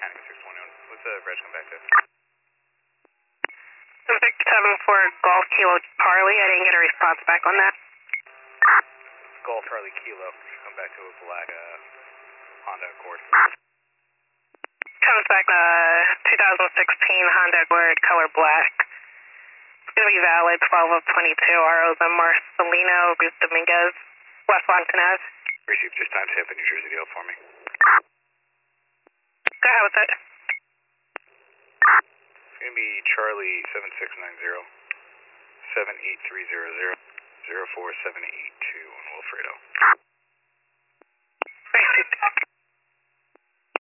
Mechanic 621. What's the reg come back to? Vic 74 Golf Kilo Charlie. I didn't get a response back on that. Golf Charlie Kilo. Come back to a black Honda Accord. Comes back 2016 Honda Accord, color black. It's going to be valid 12 of 22. ROs on Marcelino Ruth Dominguez, West Washington Ave. Receive just time tip in New Jersey deal for me. Go ahead with it. It's going to be Charlie 7690 78300 047882 on Wilfredo.